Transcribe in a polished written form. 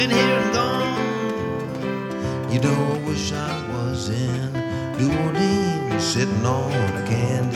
been here and gone. You know, I wish I was in New Orleans, sitting on a candy